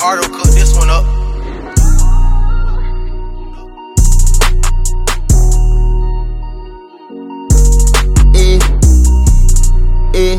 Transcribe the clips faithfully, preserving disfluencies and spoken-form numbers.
Hardo cook this one up. Eh, eh.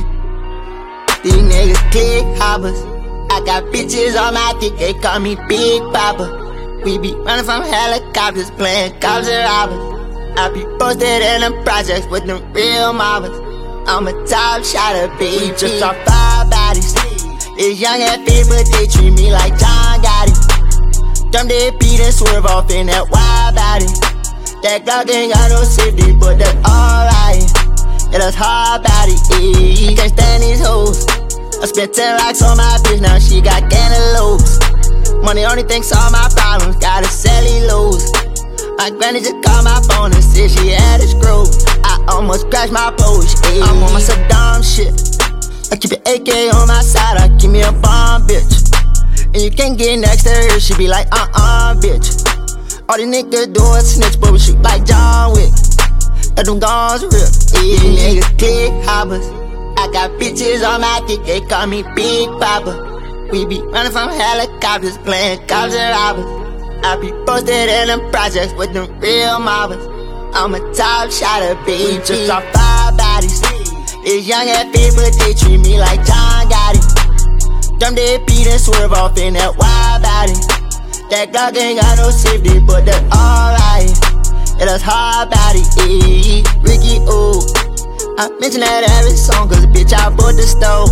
These niggas click hoppers. I got bitches on my dick, they call me Big Papa. We be running from helicopters, playing cops and robbers. I be posted in them projects with them real mobbers. I'm a top shotter, bitch, just off five bodies. These young ass people, they treat me like John Gotti. Dumb they beat and swerve off in that wide body. That Glock ain't got no safety, but that's alright. Yeah, that's hard body, eh. Can't stand these hoes. I spent ten racks on my bitch, now she got cantaloupes. Money only thinks all my problems, got a cellulose. My granny just called my phone and said she had a screw. I almost crashed my Porsche, ayy. I'm on my Saddam shit. I keep an A K on my side, I keep me a bomb, bitch. And you can't get next to her, she be like, uh-uh, bitch. All these niggas do is snitch, but we shoot like John Wick. Let them guns rip, ayy. These niggas click hoppers. I got bitches on my dick, they call me Big Papa. We be running from helicopters, playing cops and robbers. I be posted in them projects with them real mobbers. I'm a top shotter, bitch, just off five bodies. These young ass people, they treat me like John Gotti. Dumb they beat and swerve off in that wide body. That Glock ain't got no safety, but that's alright. Yeah, that's hard body, eh. Ricky, ooh. I mention that every song, cause bitch, I bought the stove.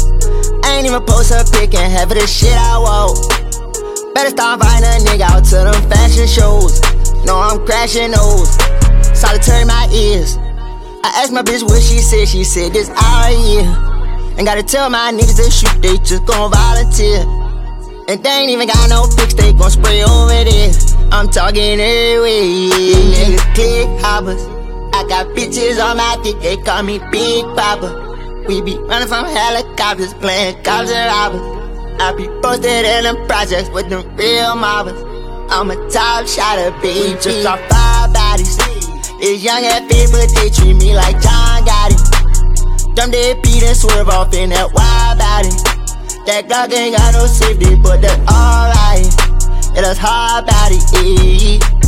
I ain't even post a pic and half of the shit I want. Better start inviting a nigga out to them fashion shows. No, I'm crashing those. Solitary my ears. I asked my bitch what she said. She said this our year. Ain't gotta tell my niggas to shoot, they just gon' volunteer. And they ain't even got no pics, they gon' spray over there. I'm talking every way. These niggas click hoppers. I got bitches on my dick, they call me Big Papa. We be running from helicopters, playing cops and robbers. I be posted in them projects with them real mobbers. I'm a top shotter, bitch, just off five bodies. These young ass people, they treat me like John Gotti. Dumb they beat and swerve off in that wide body. That Glock ain't got no safety, but that's alright. Yeah, that's hard body, eh.